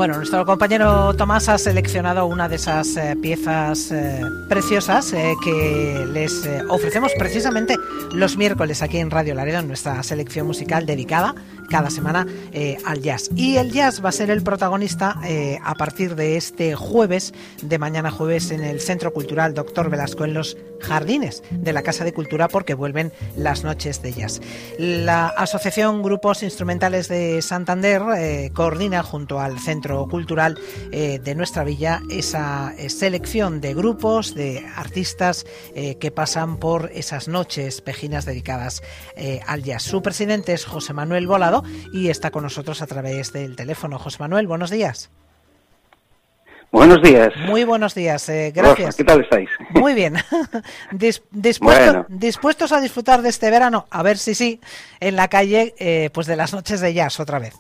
Bueno, nuestro compañero Tomás ha seleccionado una de esas piezas preciosas que les ofrecemos precisamente los miércoles aquí en Radio Laredo, en nuestra selección musical dedicada cada semana al jazz. Y el jazz va a ser el protagonista a partir de este jueves, de mañana jueves, en el Centro Cultural Dr. Velasco, en los jardines de la Casa de Cultura, porque vuelven las noches de jazz. La Asociación Grupos Instrumentales de Santander coordina junto al Centro Cultural de nuestra villa esa selección de grupos, de artistas que pasan por esas noches pejinas dedicadas al jazz. Su presidente es José Manuel Volado y está con nosotros a través del teléfono. José Manuel, buenos días. Buenos días. Muy buenos días, gracias. Rosa, ¿qué tal estáis? Muy bien. Dispuestos a disfrutar de este verano, a ver si sí, en la calle, pues de las noches de jazz otra vez.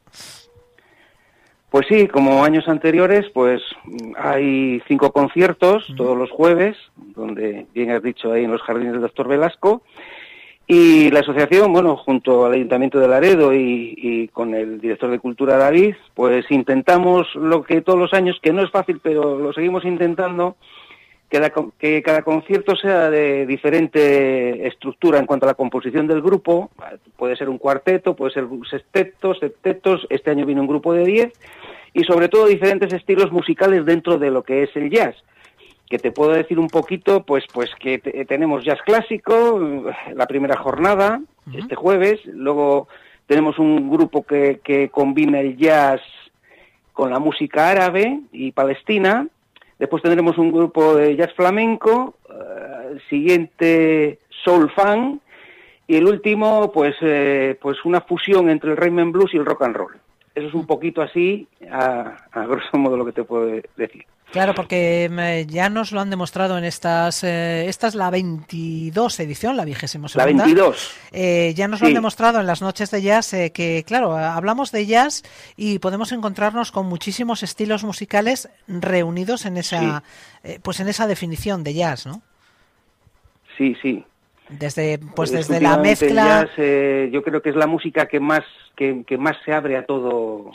Pues sí, como años anteriores, pues hay 5 conciertos todos los jueves, donde bien has dicho ahí en los jardines del Dr. Velasco, y la asociación, bueno, junto al Ayuntamiento de Laredo y con el director de Cultura David, pues intentamos lo que todos los años, que no es fácil, pero lo seguimos intentando, que cada concierto sea de diferente estructura en cuanto a la composición del grupo. Puede ser un cuarteto, puede ser un sexteto, septetos, este año viene un grupo de 10, y sobre todo diferentes estilos musicales dentro de lo que es el jazz. Que te puedo decir un poquito, pues que tenemos jazz clásico, la primera jornada, este jueves, luego tenemos un grupo que combina el jazz con la música árabe y palestina, después tendremos un grupo de jazz flamenco, el siguiente soul funk, y el último, pues una fusión entre el rhythm and blues y el rock and roll. Eso es un poquito así, a grosso modo, lo que te puedo decir. Claro, porque ya nos lo han demostrado en esta es la 22 edición, la 22ª. La 22. Ya nos lo han demostrado en las noches de jazz, que claro, hablamos de jazz y podemos encontrarnos con muchísimos estilos musicales reunidos en esa, en esa definición de jazz, ¿no? Sí, sí. Desde la mezcla. Jazz, yo creo que es la música que más se abre a todo.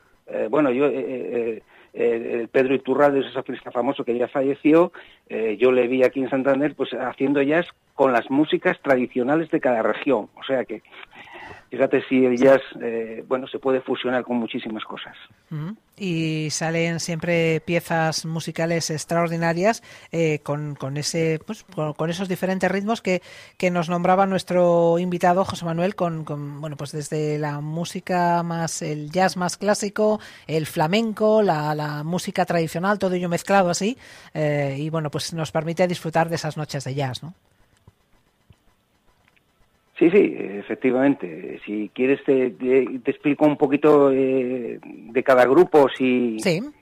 Pedro Iturralde, ese saxofonista famoso que ya falleció, yo le vi aquí en Santander pues haciendo jazz con las músicas tradicionales de cada región. O sea que, fíjate si el jazz, se puede fusionar con muchísimas cosas. Y salen siempre piezas musicales extraordinarias con esos diferentes ritmos que nos nombraba nuestro invitado José Manuel, desde la música más, el jazz más clásico, el flamenco, la música tradicional, todo ello mezclado así, nos permite disfrutar de esas noches de jazz, ¿no? Sí, efectivamente. Si quieres te explico un poquito de cada grupo. Sí.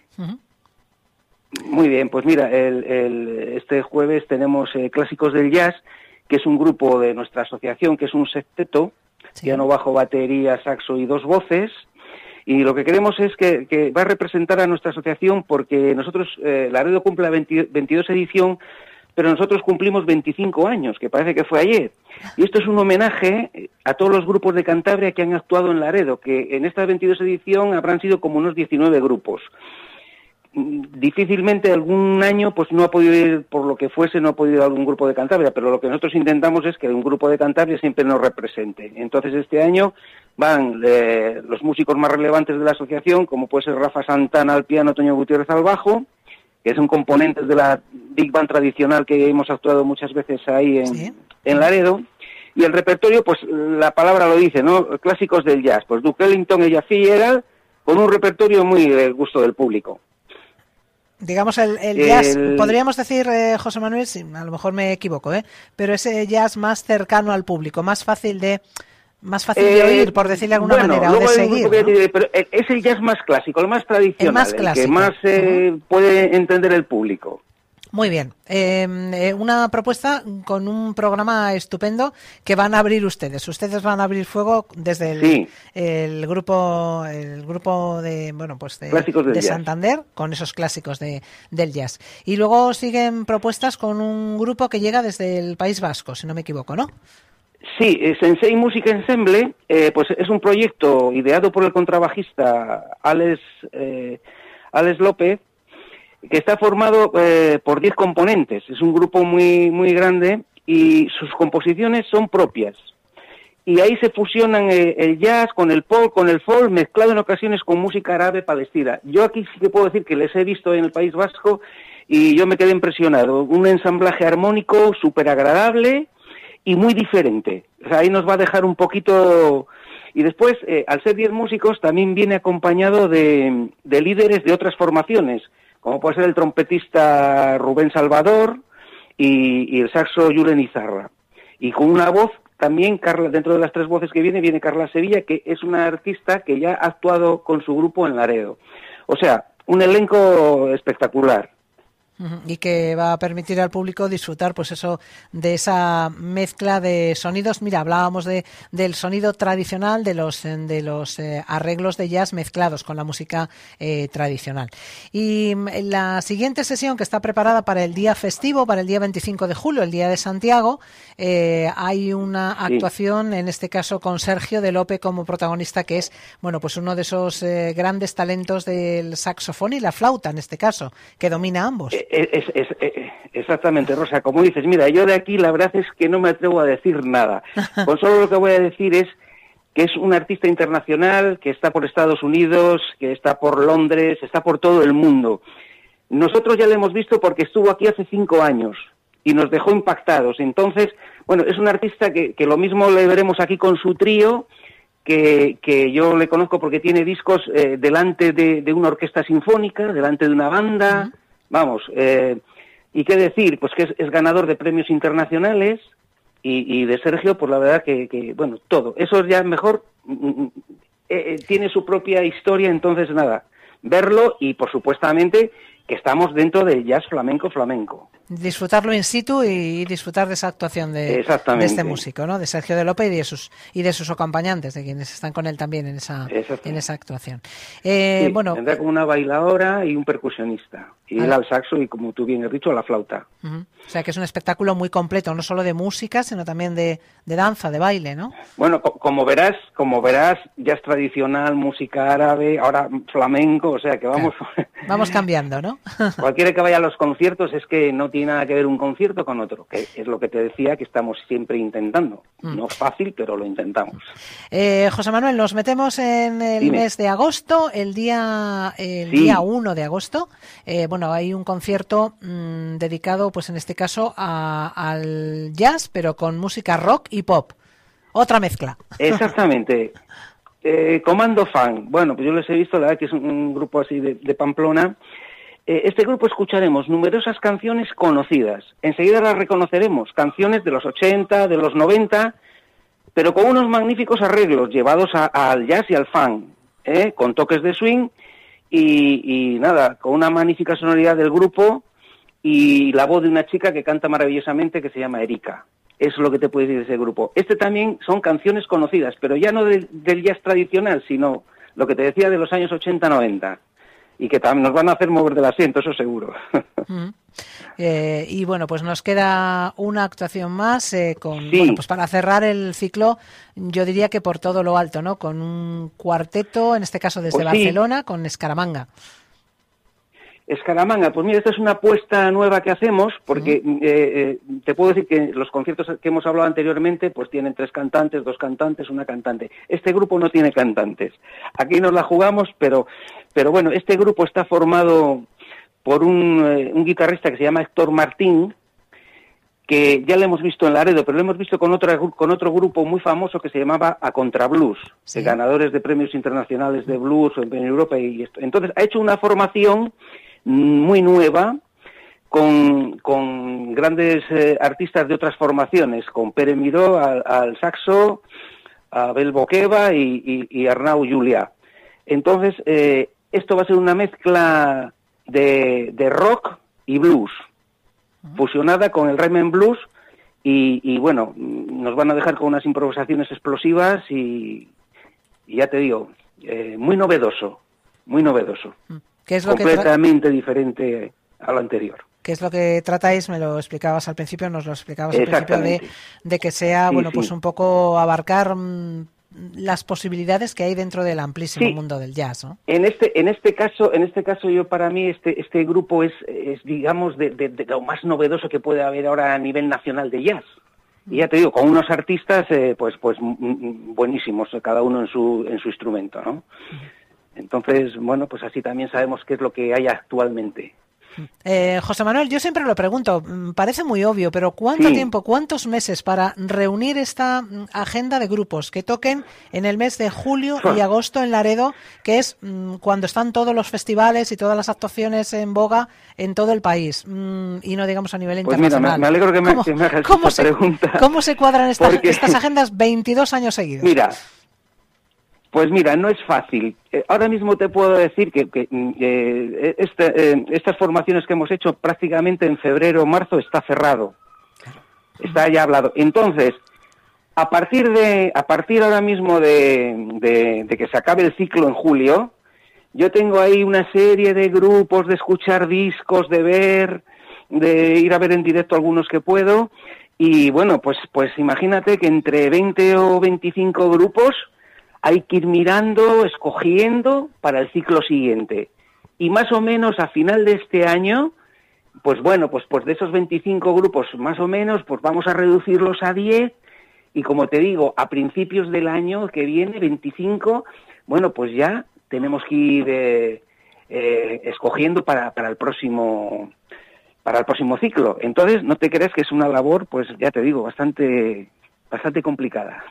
Muy bien, pues mira, este jueves tenemos Clásicos del Jazz, que es un grupo de nuestra asociación, que es un sexteto, piano, bajo, batería, saxo y 2 voces. Y lo que queremos es que va a representar a nuestra asociación, porque nosotros, Laredo cumple la 22 edición, pero nosotros cumplimos 25 años, que parece que fue ayer. Y esto es un homenaje a todos los grupos de Cantabria que han actuado en Laredo, que en esta 22 edición habrán sido como unos 19 grupos. Difícilmente algún año pues no ha podido ir, por lo que fuese, no ha podido ir algún grupo de Cantabria, pero lo que nosotros intentamos es que un grupo de Cantabria siempre nos represente. Entonces este año van los músicos más relevantes de la asociación, como puede ser Rafa Santana al piano, Toño Gutiérrez al bajo, que son componentes de la Big Band tradicional que hemos actuado muchas veces ahí en Laredo. Y el repertorio, pues la palabra lo dice, ¿no? Clásicos del jazz. Pues Duke Ellington, Ella Fitzgerald, con un repertorio muy del gusto del público. Digamos, el jazz, podríamos decir, José Manuel, a lo mejor me equivoco, pero ese jazz más cercano al público, más fácil de oír, por decirle de alguna manera, o de seguir, ¿no? Pero es el jazz más clásico, el más tradicional, el que más puede entender el público. Muy bien. Una propuesta con un programa estupendo que van a abrir ustedes. Ustedes van a abrir fuego desde el grupo de Santander, con esos clásicos del jazz. Y luego siguen propuestas con un grupo que llega desde el País Vasco, si no me equivoco, ¿no? Sí, Sensei Music Ensemble, pues es un proyecto ideado por el contrabajista Alex López, que está formado por 10 componentes. Es un grupo muy, muy grande y sus composiciones son propias. Y ahí se fusionan el jazz con el pop, con el folk, mezclado en ocasiones con música árabe palestina. Yo aquí sí que puedo decir que les he visto en el País Vasco y yo me quedé impresionado. Un ensamblaje armónico súper agradable y muy diferente. O sea, ahí nos va a dejar un poquito... Y después, al ser 10 músicos, también viene acompañado de líderes de otras formaciones, como puede ser el trompetista Rubén Salvador y el saxo Julen Izarra. Y con una voz también, Carla, dentro de las 3 voces que viene Carla Sevilla, que es una artista que ya ha actuado con su grupo en Laredo. O sea, un elenco espectacular. Y que va a permitir al público disfrutar, pues eso, de esa mezcla de sonidos. Mira, hablábamos del sonido tradicional, de los arreglos de jazz mezclados con la música tradicional. Y la siguiente sesión, que está preparada para el día festivo, para el día 25 de julio, el día de Santiago, hay una actuación, en este caso con Sergio de Lope como protagonista, que es, bueno, pues uno de esos grandes talentos del saxofón y la flauta, en este caso, que domina ambos. Exactamente, Rosa, como dices, mira, yo de aquí la verdad es que no me atrevo a decir nada. Con solo lo que voy a decir es que es un artista internacional, que está por Estados Unidos, que está por Londres, está por todo el mundo. Nosotros ya lo hemos visto porque estuvo aquí hace 5 años y nos dejó impactados. Entonces, bueno, es un artista que lo mismo le veremos aquí con su trío, que yo le conozco porque tiene discos delante de una orquesta sinfónica, delante de una banda... Vamos, y qué decir, pues que es ganador de premios internacionales y de Sergio, pues la verdad que bueno, todo. Eso ya mejor tiene su propia historia, entonces nada, verlo y por supuestamente que estamos dentro del jazz flamenco. Disfrutarlo in situ y disfrutar de esa actuación de este músico, ¿no? De Sergio de Lope y de sus acompañantes, de quienes están con él también en esa actuación. Sí, bueno, tendrá como una bailadora y un percusionista, y él al saxo y, como tú bien has dicho, a la flauta. O sea que es un espectáculo muy completo, no solo de música, sino también de danza, de baile, ¿no? Bueno, como verás, jazz tradicional, música árabe, ahora flamenco, o sea que vamos... Claro. Vamos cambiando, ¿no? Cualquiera que vaya a los conciertos es que no tiene nada que ver un concierto con otro, que es lo que te decía que estamos siempre intentando. No es fácil, pero lo intentamos. José Manuel, nos metemos en el mes de agosto, el día 1 de agosto. Bueno, hay un concierto dedicado, pues en este caso, al jazz, pero con música rock y pop. Otra mezcla. Exactamente. Comando Fan. Bueno, pues yo les he visto, la verdad que es un grupo así de Pamplona. Este grupo escucharemos numerosas canciones conocidas. Enseguida las reconoceremos. Canciones de los 80, de los 90, pero con unos magníficos arreglos llevados al jazz y al funk, con toques de swing y nada, con una magnífica sonoridad del grupo y la voz de una chica que canta maravillosamente, que se llama Erika. Eso es lo que te puedo decir de ese grupo. Este también son canciones conocidas, pero ya no del jazz tradicional, sino lo que te decía de los años 80-90. Y que también nos van a hacer mover del asiento, eso seguro. Y bueno, pues nos queda una actuación más bueno, pues para cerrar el ciclo, yo diría que por todo lo alto, ¿no? Con un cuarteto, en este caso desde Barcelona, con Escaramanga. Escaramanga, pues mira, esta es una apuesta nueva que hacemos, porque te puedo decir que los conciertos que hemos hablado anteriormente, pues tienen 3 cantantes, 2 cantantes, una cantante. Este grupo no tiene cantantes. Aquí nos la jugamos, pero bueno, este grupo está formado por un guitarrista que se llama Héctor Martín, que ya lo hemos visto en Laredo, pero lo hemos visto con otro grupo muy famoso que se llamaba A Contra Blues, de ganadores de premios internacionales de blues en Europa y esto. Entonces ha hecho una formación muy nueva, con grandes artistas de otras formaciones, con Pere Miró al saxo, Abel Boqueva y Arnau Julià. Entonces, esto va a ser una mezcla de rock y blues, fusionada con el rhythm and blues, y bueno, nos van a dejar con unas improvisaciones explosivas y ya te digo, muy novedoso. ¿Qué es lo completamente diferente a lo anterior. que es lo que tratáis, me lo explicabas al principio, nos lo explicabas al principio, de que sea, pues un poco abarcar las posibilidades que hay dentro del amplísimo mundo del jazz, ¿no? En este caso yo, para mí este grupo es digamos de lo más novedoso que puede haber ahora a nivel nacional de jazz. Y ya te digo, con unos artistas pues buenísimos, cada uno en su instrumento, ¿no? Entonces, bueno, pues así también sabemos qué es lo que hay actualmente. José Manuel, yo siempre lo pregunto, parece muy obvio, pero ¿cuánto tiempo, cuántos meses para reunir esta agenda de grupos que toquen en el mes de julio y agosto en Laredo, que es cuando están todos los festivales y todas las actuaciones en boga en todo el país, y no digamos a nivel internacional? Mira, me alegro que me hagas esta pregunta. ¿Cómo se cuadran estas agendas 22 años seguidos? Pues mira, no es fácil. Ahora mismo te puedo decir que estas formaciones que hemos hecho prácticamente en febrero o marzo está cerrado. Está ya hablado. Entonces, a partir ahora mismo de que se acabe el ciclo en julio, yo tengo ahí una serie de grupos, de escuchar discos, de ver, de ir a ver en directo algunos que puedo. Y bueno, pues imagínate que entre 20 o 25 grupos hay que ir mirando, escogiendo para el ciclo siguiente. Y más o menos a final de este año, pues bueno, pues de esos 25 grupos más o menos, pues vamos a reducirlos a 10. Y como te digo, a principios del año que viene, 25, bueno, pues ya tenemos que ir escogiendo para el próximo ciclo. Entonces, no te creas que es una labor, pues ya te digo, bastante complicada.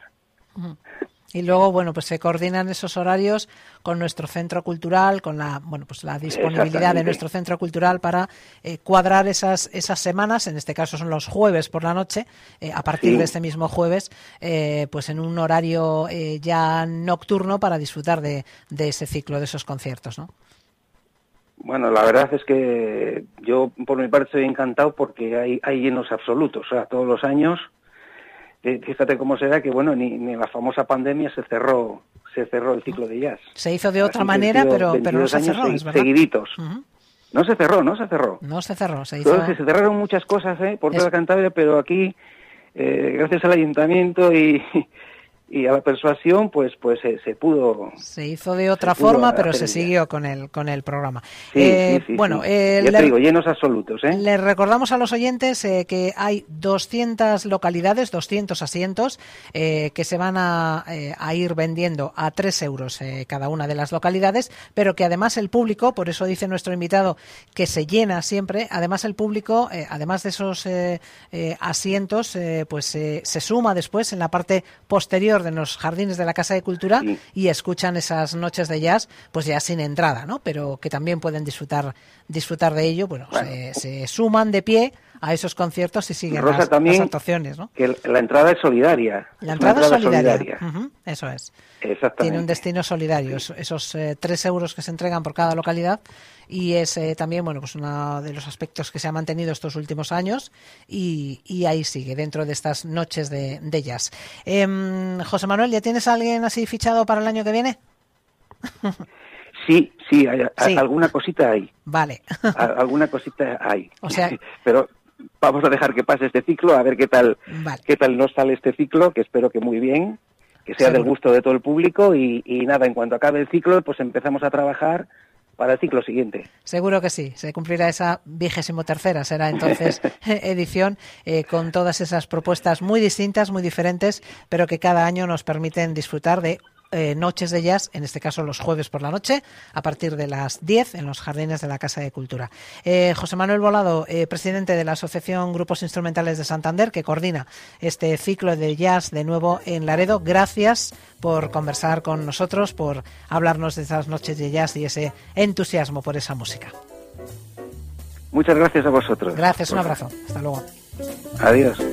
Y luego, bueno, pues se coordinan esos horarios con nuestro centro cultural, con la disponibilidad de nuestro centro cultural para cuadrar esas semanas, en este caso son los jueves por la noche, a partir de este mismo jueves, pues en un horario ya nocturno para disfrutar de ese ciclo, de esos conciertos, ¿no? Bueno, la verdad es que yo por mi parte estoy encantado porque hay llenos absolutos, o sea, todos los años. Fíjate cómo será que, bueno, ni en la famosa pandemia se cerró el ciclo de jazz. Se hizo de otra manera, pero no se cerró, es verdad. Seguiditos. No se cerró. Se hizo. Entonces, se cerraron muchas cosas por toda Cantabria, pero aquí, gracias al ayuntamiento y a la persuasión, pues se pudo. Se hizo de otra forma, pero se siguió con el programa. Sí. Bueno, ya te digo, llenos absolutos. Les recordamos a los oyentes que hay 200 localidades, 200 asientos que se van a ir vendiendo a 3 euros cada una de las localidades, pero que además el público, por eso dice nuestro invitado que se llena siempre, además el público, además de esos asientos, pues se suma después en la parte posterior de los jardines de la Casa de Cultura y escuchan esas noches de jazz, pues ya sin entrada, ¿no? Pero que también pueden disfrutar de ello. Bueno, se suman de pie a esos conciertos y siguen las actuaciones, ¿no? Que la entrada es solidaria. La entrada es solidaria. Eso es. Exactamente. Tiene un destino solidario. Esos 3 euros que se entregan por cada localidad y es también, bueno, pues uno de los aspectos que se ha mantenido estos últimos años y ahí sigue, dentro de estas noches de jazz. José Manuel, ¿ya tienes a alguien así fichado para el año que viene? Sí, alguna cosita hay. Vale. Alguna cosita hay. O sea, pero vamos a dejar que pase este ciclo, a ver qué tal nos sale este ciclo, que espero que muy bien, que sea del gusto de todo el público y nada, en cuanto acabe el ciclo, pues empezamos a trabajar para el ciclo siguiente. Seguro que sí, se cumplirá esa 23ª, será entonces edición, con todas esas propuestas muy distintas, muy diferentes, pero que cada año nos permiten disfrutar de noches de jazz, en este caso los jueves por la noche, a partir de las 10 en los jardines de la Casa de Cultura. José Manuel Volado, presidente de la Asociación Grupos Instrumentales de Santander, que coordina este ciclo de jazz de nuevo en Laredo, gracias por conversar con nosotros, por hablarnos de esas noches de jazz y ese entusiasmo por esa música. Muchas gracias a vosotros. Gracias, un abrazo. Hasta luego. Adiós.